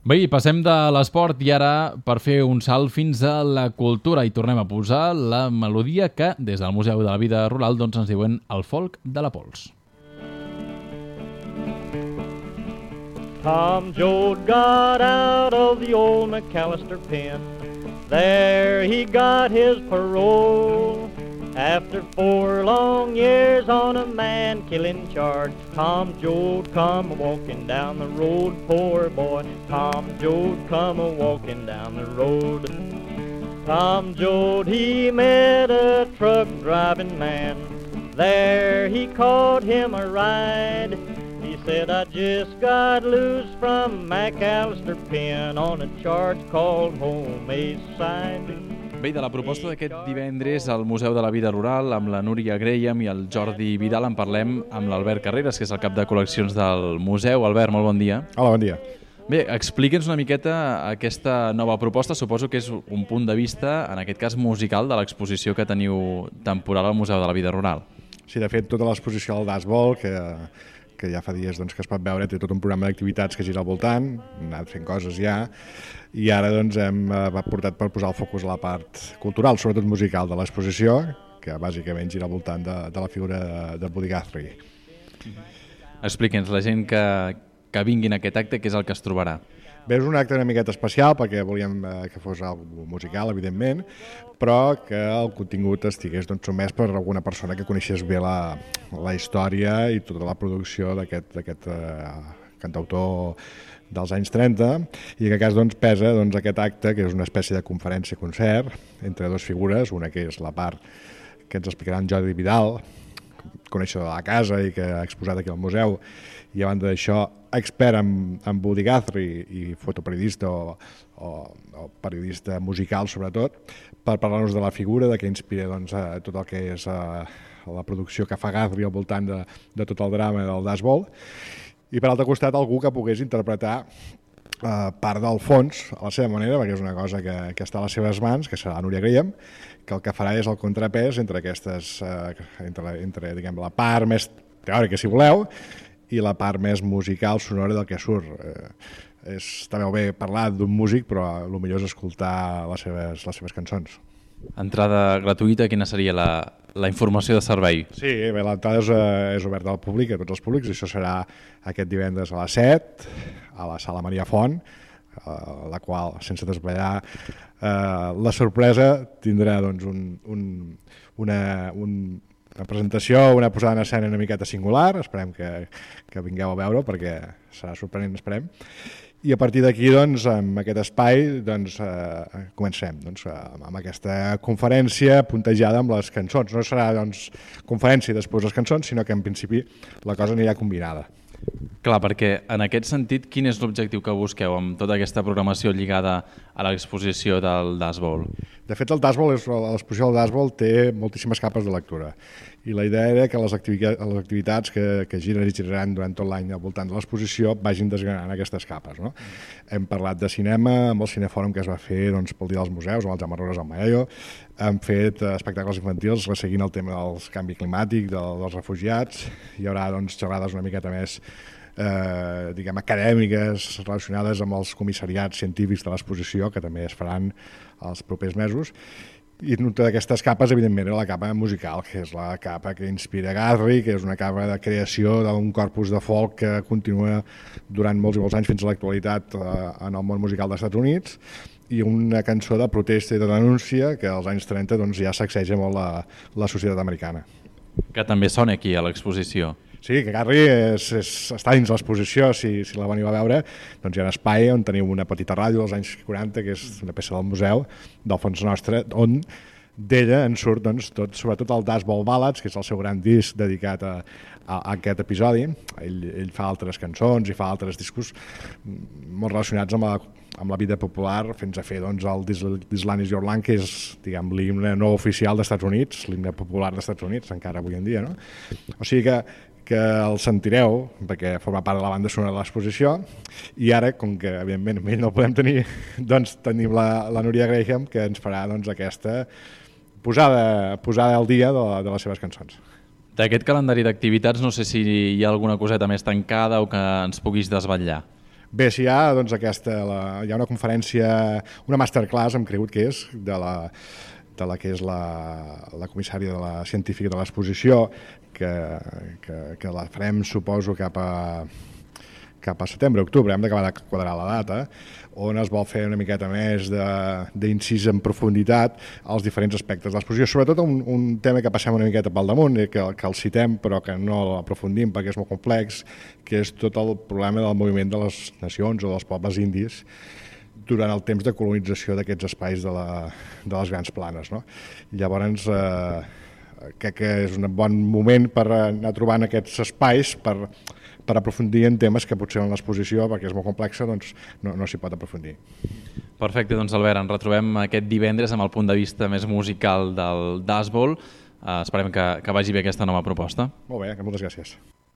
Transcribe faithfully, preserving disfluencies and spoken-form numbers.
Bé, passem de l'esport i ara per fer un salt fins a la cultura i tornem a posar la melodia que des del Museu de la Vida Rural doncs, ens diuen el folk de la pols. Tom Joad got out of the old McAllister pen. There he got his parole. After four long years on a man-killing charge, Tom Joad come a-walking down the road, poor boy. Tom Joad come a-walking down the road. Tom Joad, he met a truck-driving man. There he caught him a ride. He said, I just got loose from McAllister pen on a charge called homicide. Bé, de la proposta d'aquest divendres al Museu de la Vida Rural amb la Núria Graham i el Jordi Vidal en parlem amb l'Albert Carreras, que és el cap de col·leccions del museu. Albert, molt bon dia. Hola, bon dia. Bé, explica'ns una miqueta aquesta nova proposta. Suposo que és un punt de vista, en aquest cas musical, de l'exposició que teniu temporal al Museu de la Vida Rural. Sí, de fet, tota l'exposició del Dashball, que, que ja fa dies doncs, que es pot veure, té tot un programa d'activitats que gira al voltant, hem anat fent coses ja, i ara doncs, hem eh, portat per posar el focus a la part cultural, sobretot musical de l'exposició, que bàsicament gira al voltant de, de la figura de, de Buddy Guthrie. Explica'ns, la gent que, que vinguin a aquest acte, què és el que es trobarà? Bé, és un acte una miqueta especial perquè volíem eh, que fos algo musical, evidentment, però que el contingut estigués doncs, sotmès per alguna persona que coneixés bé la, la història i tota la producció d'aquest eh, cantautor dels anys trenta, i en aquest cas doncs, pesa doncs, aquest acte, que és una espècie de conferència-concert entre dues figures, una que és la part que ens explicarà en Jordi Vidal, coneixedor de la casa i que ha exposat aquí al museu, i a banda d'això, expert en, en Buddy Guthrie i fotoperiodista o, o, o periodista musical, sobretot, per parlar-nos de la figura, de què inspira doncs, tot el que és a, la producció que fa Guthrie al voltant de, de tot el drama del Dashball, i per altre costat algú que pogués interpretar eh, part del fons a la seva manera, perquè és una cosa que, que està a les seves mans, que serà la Núria Graham, que el que farà és el contrapès entre aquestes, eh, entre, entre diguem, la part més teòrica, si voleu, i la part més musical, sonora del que surt. Eh, és, està bé parlar d'un músic, però el millor és escoltar les seves, les seves cançons. Entrada gratuïta, quina seria la, la informació de servei? Sí, bé, l'entrada és, eh, és oberta al públic, a tots els públics, i això serà aquest divendres a les set, a la Sala Maria Font, eh, la qual, sense desvetllar eh, la sorpresa, tindrà doncs, un, un, una, un, una presentació, una posada en escena una miqueta singular, esperem que, que vingueu a veure perquè serà sorprenent, esperem. I a partir d'aquí, doncs, amb aquest espai, doncs, eh, comencem doncs, amb aquesta conferència puntejada amb les cançons. No serà doncs, conferència després les cançons, sinó que en principi la cosa anirà combinada. Clar, perquè en aquest sentit, quin és l'objectiu que busqueu amb tota aquesta programació lligada a l'exposició del Dashball? De fet, el Dashball, l'exposició del Dashball té moltíssimes capes de lectura, i la idea era que les activitats, les activitats que, que giren i giraran durant tot l'any al voltant de l'exposició vagin desgranant aquestes capes. No? Mm. Hem parlat de cinema, amb el cinefòrum que es va fer doncs, pel Dia dels Museus, amb el Jaume Rores al Maello, hem fet espectacles infantils resseguint el tema del canvi climàtic, de, dels refugiats, hi haurà doncs, xerrades una miqueta més eh, diguem, acadèmiques relacionades amb els comissariats científics de l'exposició, que també es faran els propers mesos. I una d'aquestes capes, evidentment, era la capa musical, que és la capa que inspira Guthrie, que és una capa de creació d'un corpus de folk que continua durant molts i molts anys fins a l'actualitat eh, en el món musical dels Estats Units, i una cançó de protesta i de denúncia que als anys trenta doncs, ja sacseja molt la, la societat americana. Que també sona aquí a l'exposició. Sí, que Guthrie és, és, està dins l'exposició, si, si la veniu a veure, doncs hi ha un espai on teniu una petita ràdio dels anys quaranta, que és una peça del museu, del fons nostre, on d'ella en surt doncs, tot, sobretot el Dashball Ballads, que és el seu gran disc dedicat a, a, a aquest episodi. Ell, ell fa altres cançons i fa altres discos molt relacionats amb la, amb la vida popular, fins a fer doncs, el This Land Is Your Land, que és diguem, l'himne no oficial dels Estats Units, l'himne popular dels Estats Units, encara avui en dia. No? O sigui que que el sentireu, perquè forma part de la banda sonora de l'exposició, i ara, com que evidentment ell no el podem tenir, doncs tenim la, la Núria Graham, que ens farà doncs, aquesta posada, posada al dia de, de les seves cançons. D'aquest calendari d'activitats no sé si hi ha alguna coseta més tancada o que ens puguis desvetllar. Bé, si hi ha, doncs, aquesta, la, hi ha una conferència, una masterclass, hem cregut que és, de la, de la que és la, la comissària de la científica de l'exposició, que, que, que la farem, suposo, cap a, cap a setembre, octubre, hem d'acabar de quadrar la data, on es vol fer una miqueta més d'incís en profunditat als diferents aspectes de l'exposició, sobretot un, un tema que passem una miqueta pel damunt, que, que el citem però que no l'aprofundim perquè és molt complex, que és tot el problema del moviment de les nacions o dels pobles indis durant el temps de colonització d'aquests espais de, la, de les grans planes. No? Llavors, eh, crec que és un bon moment per anar trobant aquests espais per per aprofundir en temes que potser en l'exposició, perquè és molt complexa, doncs no, no s'hi pot aprofundir. Perfecte, doncs Albert, ens retrobem aquest divendres amb el punt de vista més musical del Dazbol. Uh, esperem que, que vagi bé aquesta nova proposta. Molt bé, moltes gràcies.